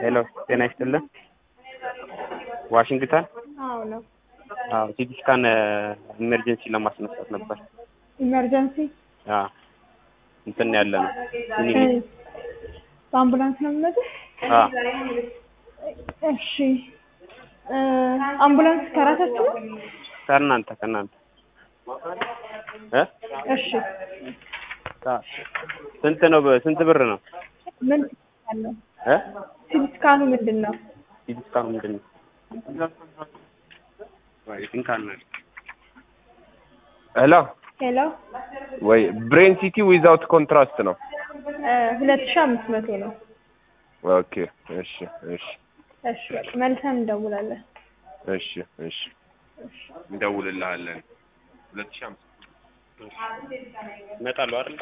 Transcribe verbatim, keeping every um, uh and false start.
ሄሎ ጤና ይስጥልኝ ዋሽንግተን አዎ ነው አዎ ሲቲ ስካን ኢመርጀንሲ ለማስነሳት ነበር ኢመርጀንሲ አዎ እንትን ያለ ነው አምቡላንስ ነው የሚመጣው አዎ እሺ አምቡላንስ ከራሳችሁ ከእናንተ ከእናንተ እ እሺ ስንት ነው ስንት ብር ነው ምን አለው እ ሲቲ ስካኑ ምንድነው ሲቲ ስካኑ ምንድነው ወይ እንካን ሄሎ ሄሎ ወይ ብሬን ሲቲ ዊዛውት ኮንትራስት ነው ሁለት ሺህ አምስት መቶ ነው ኦኬ እሺ እሺ እሺ መልሰን እንደውላለን እሺ እሺ እንደውልልሃለን ሁለት ሺህ አምስት መጣ ነው አይደል